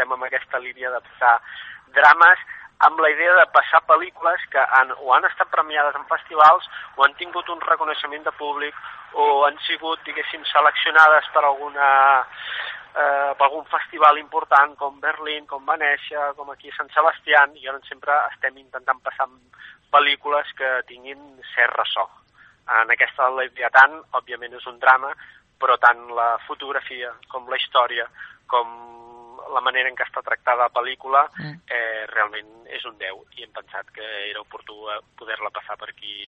anem amb aquesta línia de passar drames amb la idea de passar pel·lícules que o han estat premiades en festivals o han tingut un reconeixement de públic o han sigut, diguéssim, seleccionades per algun festival important com Berlín, com Venècia, com aquí a Sant Sebastián, i llavors sempre estem intentant passar pel·lícules que tinguin cert ressò. En aquesta Leviathan, òbviament, és un drama, però tant la fotografia com la història, com la manera en què està tractada la pel·lícula, realment és un 10, i hem pensat que era oportú poder-la passar per aquí